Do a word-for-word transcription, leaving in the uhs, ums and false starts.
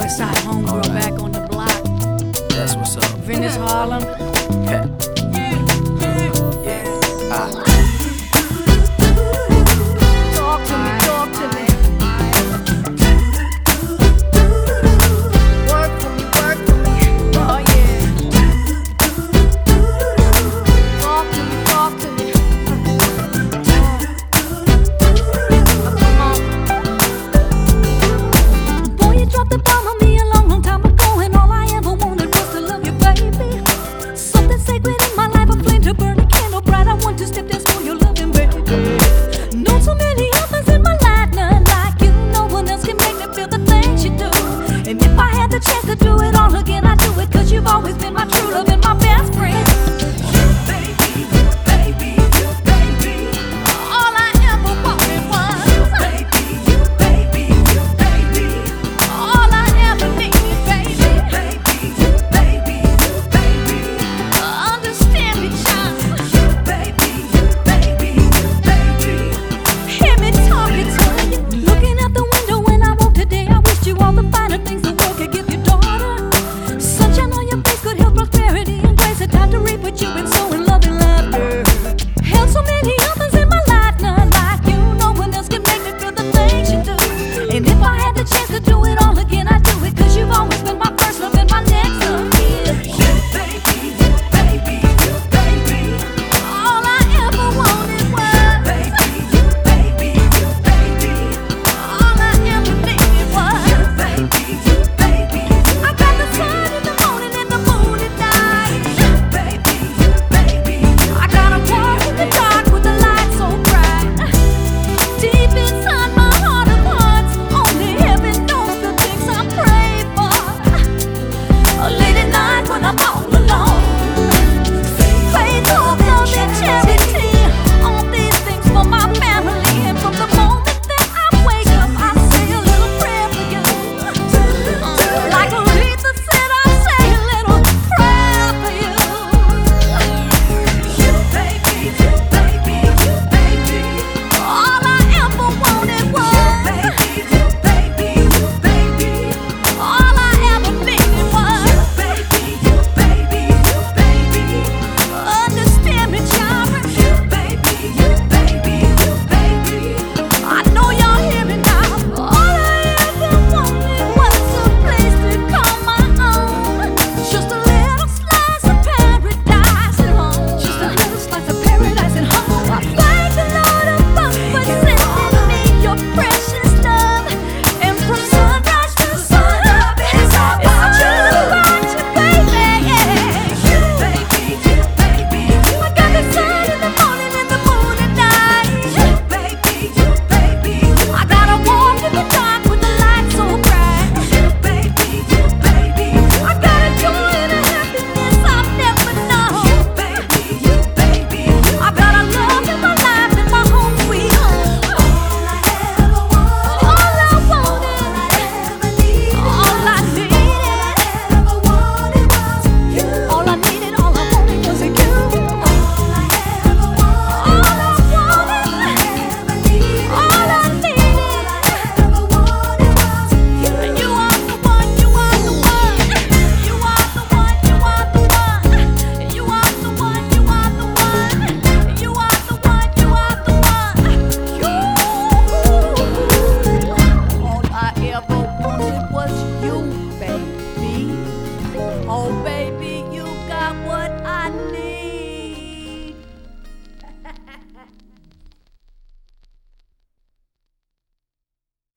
Westside homegirl Alright. back on the block. That's what's up. Venice, Harlem. Yeah. Yeah. Ah. Talk to me, talk to me. Work for me, work for me. Oh yeah. Talk to me, talk to me. Come on. Boy, you dropped the bomb on me a long, long time ago, and all I ever wanted was to love you, baby. Something sacred in my life, a flame to burn a candle bright. I want to step dance for your loving, baby. Know so many others in my life, none like you. No one else can make me feel the things you do. And if I had the chance to do it all again, I'd do it, 'cause you've always been my true love and my best friend. All I ever wanted was all I ever needed, baby. Understand me, child. Hear me talking to you. Looking out the window when I walk today, I wished you all the finer things the world could give your daughter. Sunshine on your face, good health, prosperity, and grace. A time to reap what you've been sowing, love and laughter. Held so many others in my life, none like you. No one else can make me feel the things you do. And if I had the chance to do it all again, I'd do it, 'cause you've always been my first love and my next love. All I ever wanted was all I ever needed was I got the sun in the morning and the moon at night. I got a walk in the dark with the light so bright. Deep inside my heart of hearts, only heaven knows the things I pray for. Late at night when I'm all alone, faith, hope, love, and charity. All these things for my family. And from the moment that I wake up, I say a little prayer for you. Like Aretha said, I say a little prayer for you. All I ever wanted was all I ever needed was understand me, child. I know y'all hear me now. All I ever wanted was a place to call my own. Just a little slice of paradise at home. Just a little slice of paradise at home. I thank the Lord above for sending me your precious love. And from sunrise to sunup, it's all about you, about you, baby. I got the sun in the morning and the moon at night. I gotta walk in the dark with the light so bright. I got a joy and a happiness I've never known. I got a love in my life and my home sweet home. All I wanted, all I needed, all I needed, all I needed was you. All I wanted, all I needed. And you are the one, you are the one. You are the one, you are the one. You are the one, you are the one. You are the one, you are the one. You. All I ever wanted was you, baby. Oh, baby, you got what I need.